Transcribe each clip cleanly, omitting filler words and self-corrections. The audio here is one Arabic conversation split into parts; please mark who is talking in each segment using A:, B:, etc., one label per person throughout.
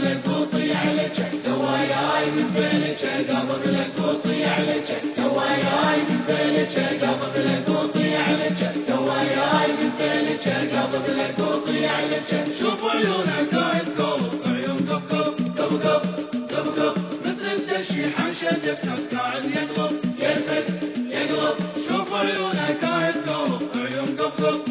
A: لك وطيع لك دواياي من فيلك قلب لك وطيع لك دواياي من فيلك قلب لك وطيع لك دواياي من فيلك قلب لك وطيع لك شوف عيونك قلب عيون قب مثل الدشي حاشا جساس قاعد يقلب يلبس يقلب شوف عيونك قلب عيون قب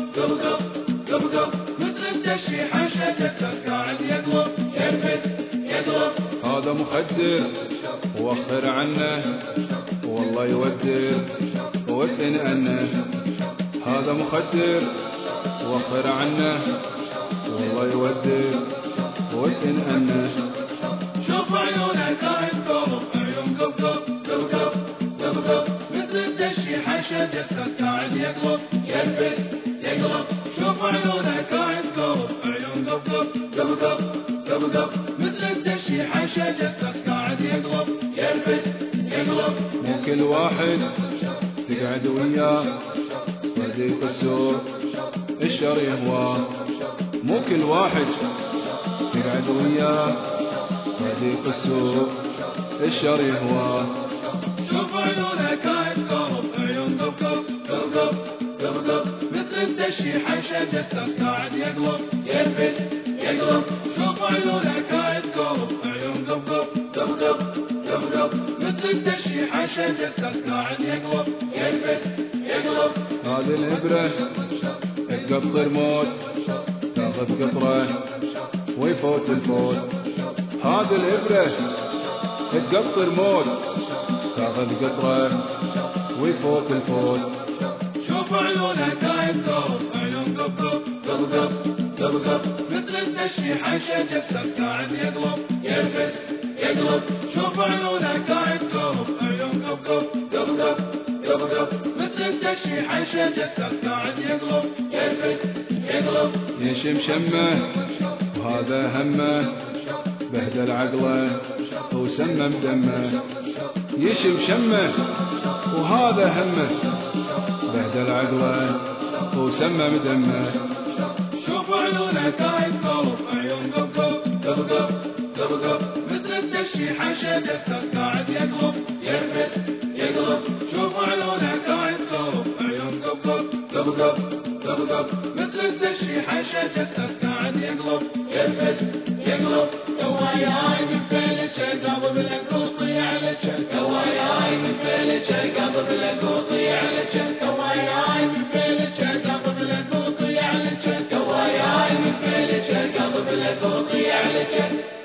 A: مثل الدشي حاشا جساس قاعد يقلب يلبس يقلب
B: هذا مخدر ووخر عنه والله يودر ووثن عنه هذا مخدر ووخر عنه والله يودر ووثن عنه
A: شوف عيونك قلب عيون قب مثل الدشي حاشا جساس قاعد يقلب يلبس يقلب شوف عيونك قلب عيون قب مثل الدشي حاشا جساس قاعد يقلب يلبس يقلب
B: مو كل واحد تقعد وياه صديق السوق الشر يهواه مو كل واحد تقعد وياه صديق السوق الشر يهواه
A: شوف عيونك قلب عيون قب مثل الدشي حاشا جساس قاعد يقلب يلبس يقلب شوف عيونك قلب عيون قب مثل الدشي حاشا جساس قاعد يقلب يلبس يقلب
B: هذه الإبرة تقطر موت تاخذ قطرة ويفوت الفوت هذه الإبرة تقطر موت تاخذ قطرة ويفوت الفوت
A: شوف عيونك قلب عيون قب مثل الدشي حاشا جساس قاعد يقلب يلبس يقلب شوف عيونك قلب عيون قب مثل الدشي حاشا جساس قاعد يقلب يلبس يقلب
B: يشم شمه وهذا همه بهدل عقله وسمم دمه يشم شمه وهذا همه بهدل عقله وسمم دمه
A: شوف عيونك قلب عيون قب مثل الدشي حاشا جساس قاعد يقلب يلبس يقلب شوف عيونك قلب عيون قب مثل الدشي حاشا جساس قاعد يقلب يلبس يقلب دواياي من فيلك قلب لك وطيع لك دواياي من فيلك قلب لك وطيع لك دواياي من فيلك قلب لك وطيع لك دواياي من فيلك قلب لك وطيع لك